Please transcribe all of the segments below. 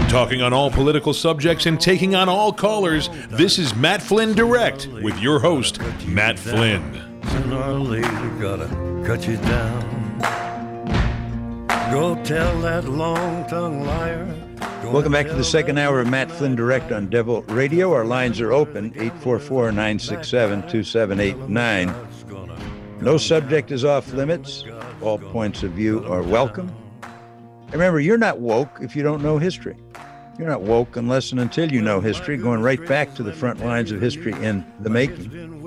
Talking on all political subjects and taking on all callers, this is Matt Flynn Direct with your host, Matt Flynn. Sooner or later, gotta cut you down. Go tell that long-tongued liar. Welcome back to the second hour of Matt Flynn Direct on Devil Radio. Our lines are open, 844-967-2789. No subject is off limits. All points of view are welcome. And remember, you're not woke if you don't know history. You're not woke unless and until you know history, going right back to the front lines of history in the making.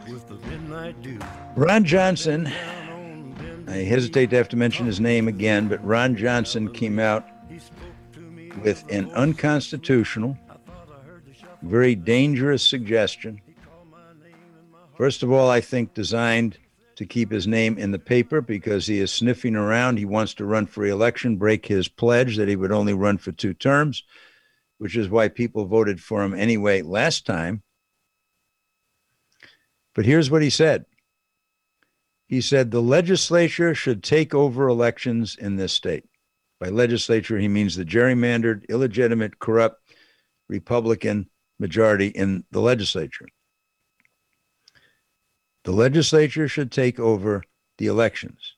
Ron Johnson, I hesitate to have to mention his name again, but Ron Johnson came out with an unconstitutional, very dangerous suggestion. First of all, I think designed to keep his name in the paper because he is sniffing around. He wants to run for re-election, break his pledge that he would only run for 2 terms, which is why people voted for him anyway last time. But here's what he said. He said the legislature should take over elections in this state. By legislature, he means the gerrymandered, illegitimate, corrupt Republican majority in the legislature. The legislature should take over the elections.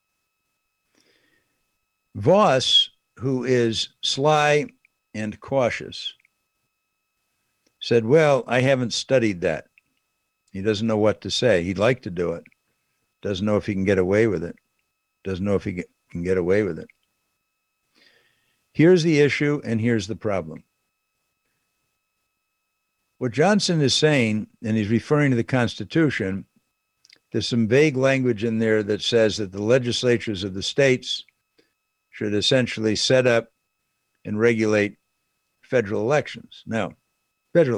Voss, who is sly and cautious, said, well, I haven't studied that. He doesn't know what to say. He'd like to do it. Doesn't know if he can get away with it. Doesn't know if he can get away with it. Here's the issue, and here's the problem. What Johnson is saying, and he's referring to the Constitution, there's some vague language in there that says that the legislatures of the states should essentially set up and regulate federal elections. Now, there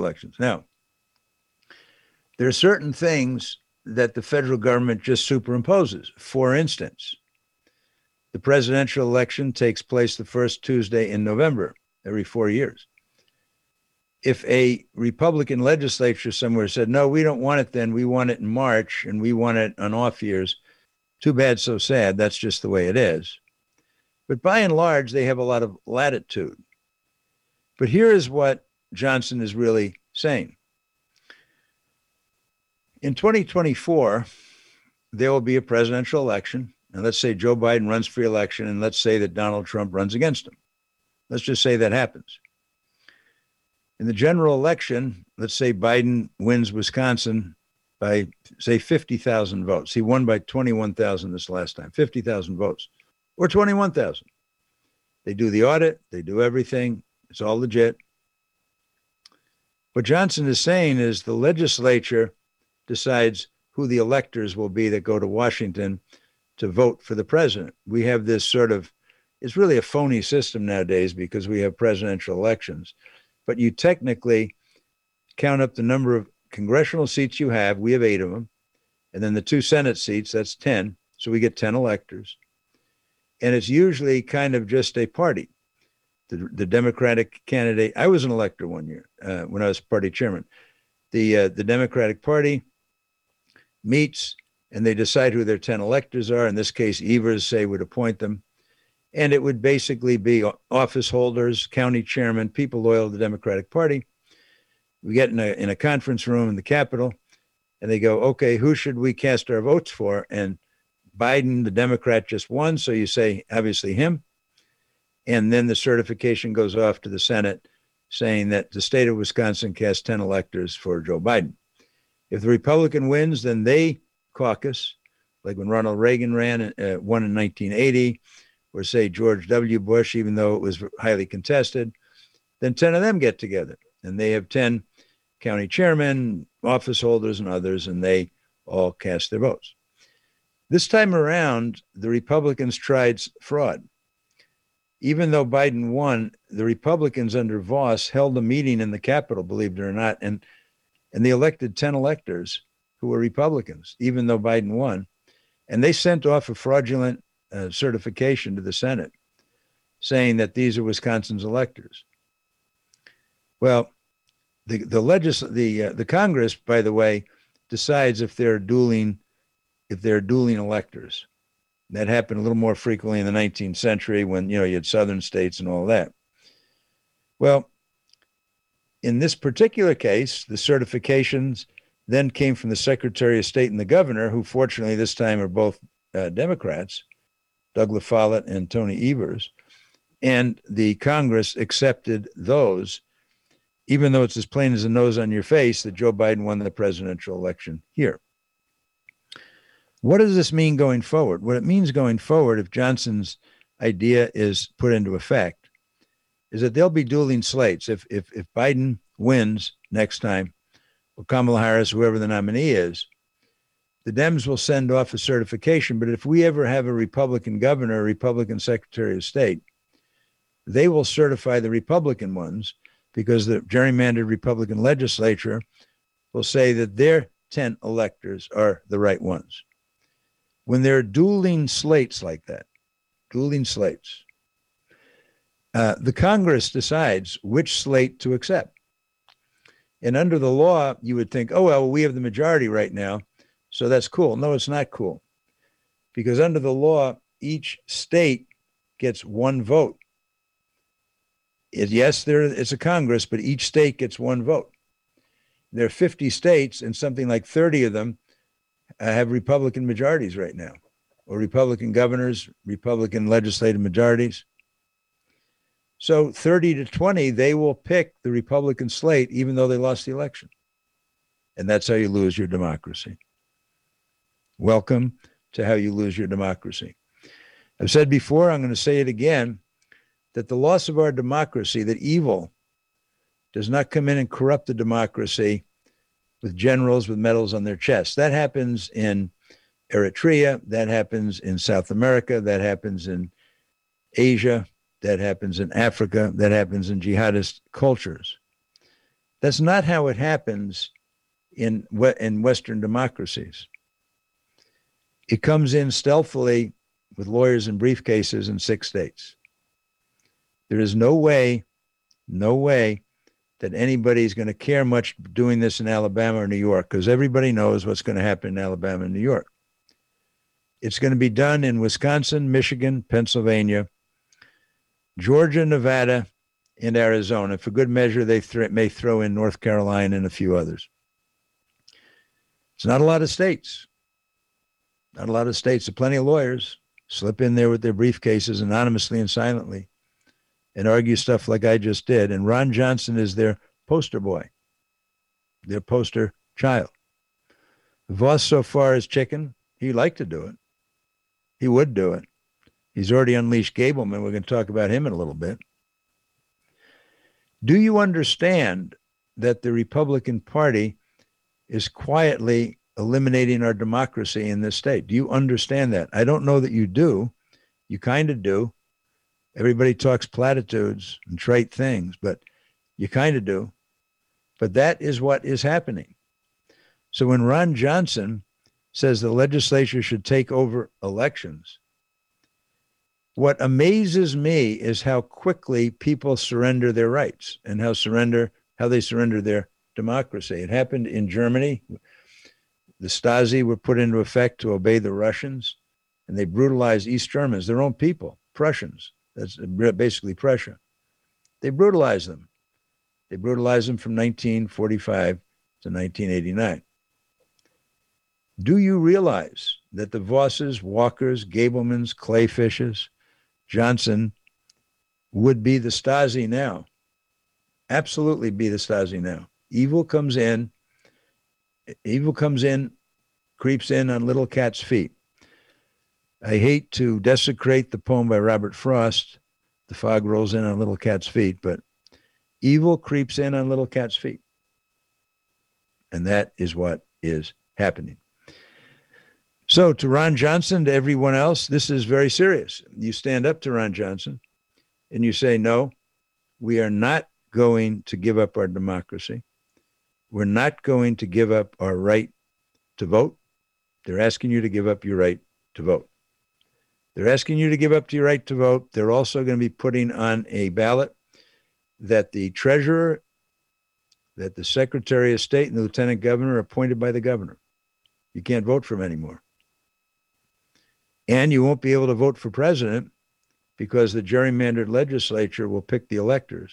are certain things that the federal government just superimposes. For instance, the presidential election takes place the first Tuesday in November every 4 years. If a Republican legislature somewhere said, no, we don't want it then, we want it in March, and we want it on off years, too bad, so sad. That's just the way it is. But by and large, they have a lot of latitude. But here is what Johnson is really saying. In 2024, there will be a presidential election. And let's say Joe Biden runs for election, and let's say that Donald Trump runs against him. Let's just say that happens. In the general election, let's say Biden wins Wisconsin by, say, 50,000 votes. He won by 21,000 this last time, 50,000 votes, or 21,000. They do the audit. They do everything. It's all legit. What Johnson is saying is the legislature decides who the electors will be that go to Washington to vote for the president. We have this sort of, it's really a phony system nowadays because we have presidential elections. But you technically count up the number of congressional seats you have. We have 8 of them. And then the 2 Senate seats, that's 10. So we get 10 electors. And it's usually kind of just a party. The Democratic candidate, I was an elector one year when I was party chairman. The Democratic Party meets and they decide who their 10 electors are. In this case, Evers, say, would appoint them. And it would basically be office holders, county chairman, people loyal to the Democratic Party. We get in a conference room in the Capitol, and they go, okay, who should we cast our votes for? And Biden, the Democrat, just won, so you say, obviously, him. And then the certification goes off to the Senate saying that the state of Wisconsin cast 10 electors for Joe Biden. If the Republican wins, then they caucus, like when Ronald Reagan won in 1980, or say George W. Bush, even though it was highly contested, then 10 of them get together. And they have 10 county chairmen, office holders, and others, and they all cast their votes. This time around, the Republicans tried fraud. Even though Biden won, the Republicans under Voss held a meeting in the Capitol, believe it or not, and they elected 10 electors who were Republicans, even though Biden won. And they sent off a fraudulent certification to the Senate saying that these are Wisconsin's electors. Well, the Congress, by the way, decides if they're dueling electors. That happened a little more frequently in the 19th century when, you had southern states and all that. Well, in this particular case, the certifications then came from the Secretary of State and the governor, who fortunately this time are both Democrats, Doug LaFollette and Tony Evers. And the Congress accepted those, even though it's as plain as a nose on your face that Joe Biden won the presidential election here. What does this mean going forward? What it means going forward, if Johnson's idea is put into effect, is that there'll be dueling slates. If Biden wins next time, or Kamala Harris, whoever the nominee is, the Dems will send off a certification. But if we ever have a Republican governor, a Republican Secretary of State, they will certify the Republican ones, because the gerrymandered Republican legislature will say that their 10 electors are the right ones. When there are dueling slates like that, dueling slates, the Congress decides which slate to accept. And under the law, you would think, oh, well, we have the majority right now, so that's cool. No, it's not cool. Because under the law, each state gets one vote. Yes, it's a Congress, but each state gets one vote. There are 50 states, and something like 30 of them have Republican majorities right now, or Republican governors, Republican legislative majorities. So 30 to 20, they will pick the Republican slate, even though they lost the election. And that's how you lose your democracy. Welcome to how you lose your democracy. I've said before, I'm going to say it again, that the loss of our democracy, that evil does not come in and corrupt the democracy with generals with medals on their chests. That happens in Eritrea. That happens in South America. That happens in Asia. That happens in Africa. That happens in jihadist cultures. That's not how it happens in Western democracies. It comes in stealthily with lawyers and briefcases in 6 states. There is no way that anybody's going to care much doing this in Alabama or New York, because everybody knows what's going to happen in Alabama and New York. It's going to be done in Wisconsin, Michigan, Pennsylvania, Georgia, Nevada, and Arizona. For good measure, they may throw in North Carolina and a few others. It's not a lot of states. Not a lot of states. There are plenty of lawyers slip in there with their briefcases anonymously and silently and argue stuff like I just did. And Ron Johnson is their poster boy, their poster child. Vos so far is chicken. He'd like to do it. He would do it. He's already unleashed Gableman. We're going to talk about him in a little bit. Do you understand that the Republican Party is quietly eliminating our democracy in this state? Do you understand that? I don't know that you do. You kind of do. Everybody talks platitudes and trite things, but you kind of do. But that is what is happening. So when Ron Johnson says the legislature should take over elections, what amazes me is how quickly people surrender their rights and how they surrender their democracy. It happened in Germany. The Stasi were put into effect to obey the Russians, and they brutalized East Germans, their own people, Prussians. That's basically Prussia. They brutalized them. They brutalized them from 1945 to 1989. Do you realize that the Vosses, Walkers, Gablemans, Clayfishes, Johnson would be the Stasi now? Absolutely be the Stasi now. Evil comes in, creeps in on little cat's feet. I hate to desecrate the poem by Robert Frost, The Fog Rolls In on Little Cat's Feet, but evil creeps in on little cat's feet. And that is what is happening. So to Ron Johnson, to everyone else, this is very serious. You stand up to Ron Johnson and you say, no, we are not going to give up our democracy. We're not going to give up our right to vote. They're asking you to give up your right to vote. They're asking you to give up your right to vote. They're also going to be putting on a ballot that the treasurer, that the Secretary of State and the Lieutenant Governor are appointed by the governor. You can't vote for him anymore. And you won't be able to vote for president because the gerrymandered legislature will pick the electors.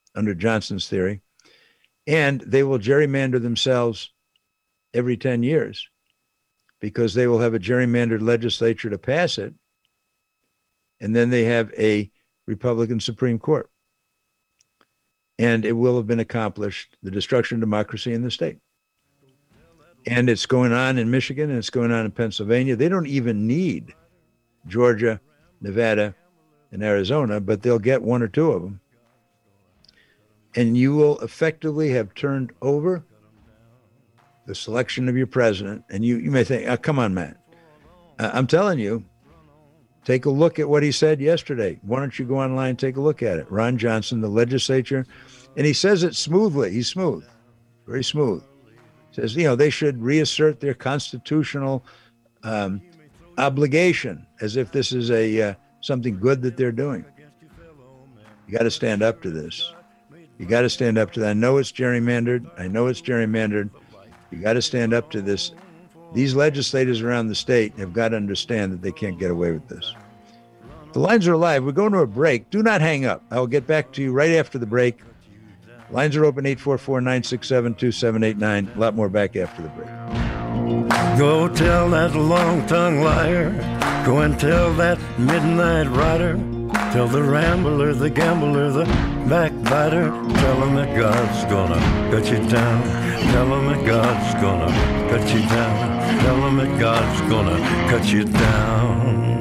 under Johnson's theory, and they will gerrymander themselves every 10 years because they will have a gerrymandered legislature to pass it, and then they have a Republican Supreme Court. And it will have been accomplished, the destruction of democracy in the state. And it's going on in Michigan, and it's going on in Pennsylvania. They don't even need Georgia, Nevada, and Arizona, but they'll get one or two of them. And you will effectively have turned over the selection of your president. And you may think, oh, come on, Matt. I'm telling you, take a look at what he said yesterday. Why don't you go online and take a look at it? Ron Johnson, the legislature, and he says it smoothly. He's smooth, very smooth. Says, they should reassert their constitutional obligation, as if this is a something good that they're doing. You got to stand up to this. You got to stand up to that. I know it's gerrymandered. You got to stand up to this. These legislators around the state have got to understand that they can't get away with this. The lines are live. We're going to a break. Do not hang up. I will get back to you right after the break. Lines are open, 844-967-2789. A lot more back after the break. Go tell that long-tongued liar. Go and tell that midnight rider. Tell the rambler, the gambler, the backbiter. Tell him that God's gonna cut you down. Tell him that God's gonna cut you down. Tell him that God's gonna cut you down.